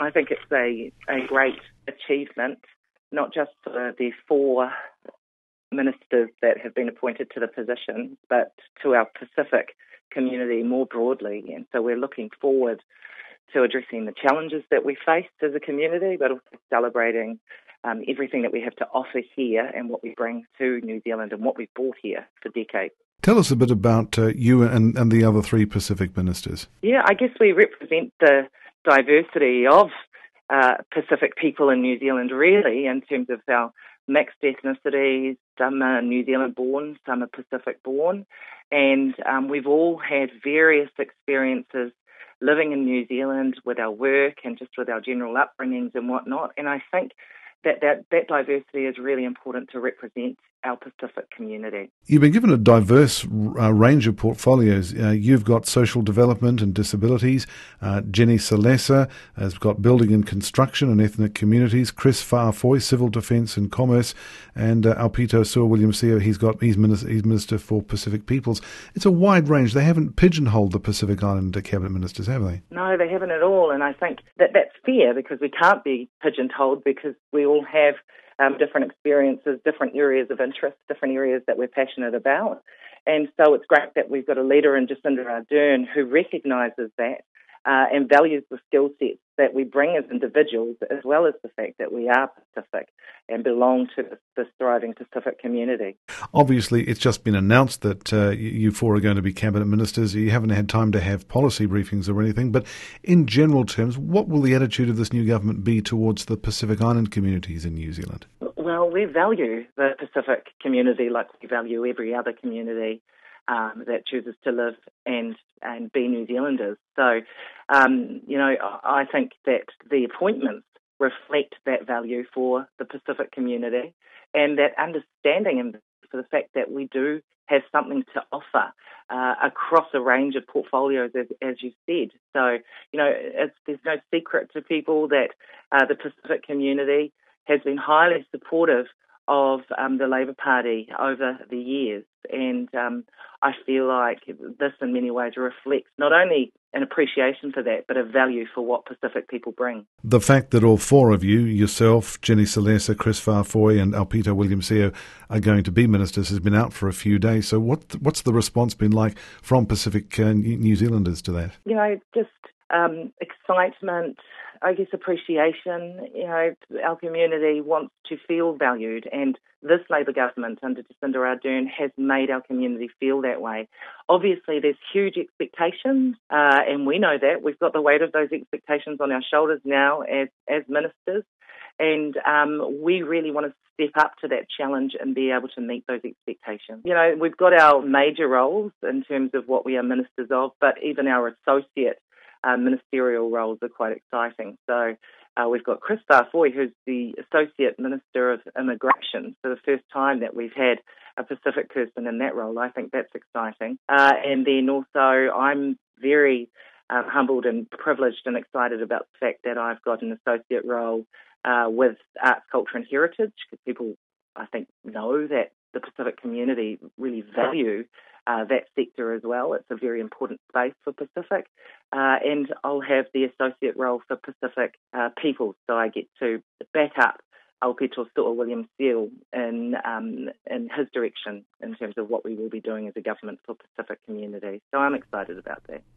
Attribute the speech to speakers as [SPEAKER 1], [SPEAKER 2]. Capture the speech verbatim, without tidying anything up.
[SPEAKER 1] I think it's a, a great achievement, not just for the four ministers that have been appointed to the position, but to our Pacific community more broadly. And so we're looking forward to addressing the challenges that we faced as a community, but also celebrating um, everything that we have to offer here and what we bring to New Zealand and what we've brought here for decades.
[SPEAKER 2] Tell us a bit about uh, you and, and the other three Pacific ministers.
[SPEAKER 1] Yeah, I guess we represent the diversity of uh, Pacific people in New Zealand, really, in terms of our mixed ethnicities. Some are New Zealand born, some are Pacific born, and um, we've all had various experiences living in New Zealand with our work and just with our general upbringings and whatnot. And I think that that, that diversity is really important to represent our Pacific community.
[SPEAKER 2] You've been given a diverse uh, range of portfolios. Uh, you've got social development and disabilities. Uh, Jenny Salesa has got building and construction and ethnic communities. Chris Fa'afoi, civil defence and commerce. And uh, Alpito Suo-William-Sio, he's got he's minister, he's minister for Pacific Peoples. It's a wide range. They haven't pigeonholed the Pacific Island cabinet ministers, have they?
[SPEAKER 1] No, they haven't at all. And I think that that's fair because we can't be pigeonholed because we all have Um, different experiences, different areas of interest, different areas that we're passionate about. And so it's great that we've got a leader in Jacinda Ardern who recognises that uh, and values the skill sets that we bring as individuals, as well as the fact that we are Pacific and belong to this, this thriving Pacific community.
[SPEAKER 2] Obviously, it's just been announced that uh, you four are going to be cabinet ministers. You haven't had time to have policy briefings or anything, but in general terms, what will the attitude of this new government be towards the Pacific Island communities in New Zealand?
[SPEAKER 1] Well, we value the Pacific community like we value every other community um, that chooses to live and, and be New Zealanders. So, um, you know, I think that the appointments reflect that value for the Pacific community and that understanding and for the fact that we do have something to offer uh, across a range of portfolios, as, as you said. So, you know, it's, there's no secret to people that uh, the Pacific community has been highly supportive of um, the Labour Party over the years. And um, I feel like this in many ways reflects not only an appreciation for that, but a value for what Pacific people bring.
[SPEAKER 2] The fact that all four of you, yourself, Jenny Salesa, Chris Fa'afoi and Alpito William-Sio, are going to be ministers has been out for a few days. So what what's the response been like from Pacific uh, New Zealanders to that?
[SPEAKER 1] You know, just um, excitement, I guess appreciation. You know, our community wants to feel valued, and this Labour government under Jacinda Ardern has made our community feel that way. Obviously, there's huge expectations, uh, and we know that. We've got the weight of those expectations on our shoulders now as, as ministers, and um, we really want to step up to that challenge and be able to meet those expectations. You know, we've got our major roles in terms of what we are ministers of, but even our associate Uh, ministerial roles are quite exciting. So uh, we've got Chris Fa'afoi, who's the Associate Minister of Immigration, for the first time that we've had a Pacific person in that role. I think that's exciting. Uh, and then also I'm very uh, humbled and privileged and excited about the fact that I've got an associate role uh, with arts, culture and heritage, because people, I think, know that the Pacific community really value Uh, that sector as well. It's a very important space for Pacific. Uh, and I'll have the associate role for Pacific uh, people, so I get to back up Alpito Suo-William-Sio in, um, in his direction in terms of what we will be doing as a government for Pacific community. So I'm excited about that.